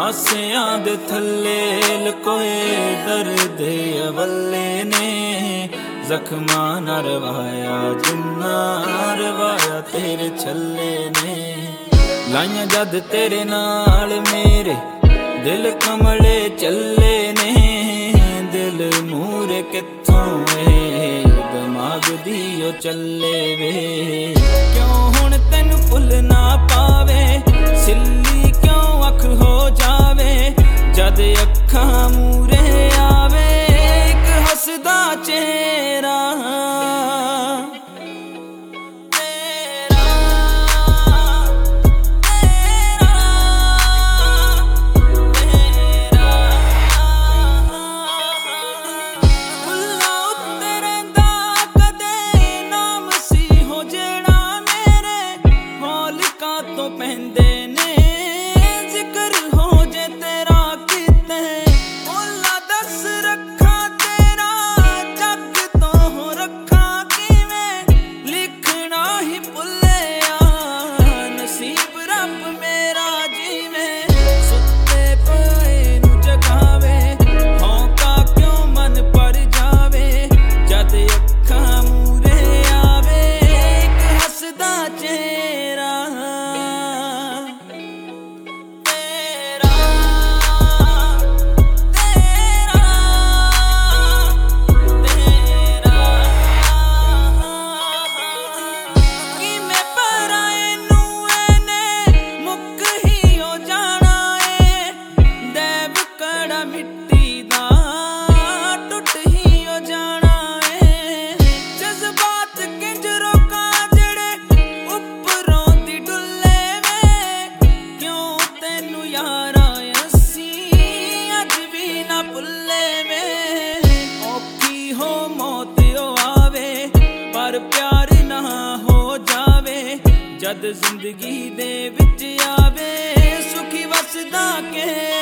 हासियां दे थल्ले लकोए दर्द अवल्ले ने जख्मां ना रवाया जिन्ना रवाया तेरे छल्ले ने लाइयां जद तेरे नाल मेरे दिल कमले चले ने दिल मूरे कित्थों दिमाग दियो चले वे क्यों हुण तैनू भुल ना पावे सिल्ली क्यों अख हो जावे जद अखां मूरे आवे एक हसदा चेहरा पहनदे ने जिक्र हो जे तेरा किते ओला दस रखा तेरा जग तो हो रखा किवें लिखना ही भुलिया नसीब रब मेरा जीवें सुते पे नू जगावे हौका क्यों मन पर जावे जद अखां मूरे आवे एक हसदा चेहरा पर प्यार ना हो जावे जद जिंदगी दे विच आवे सुखी वसदा के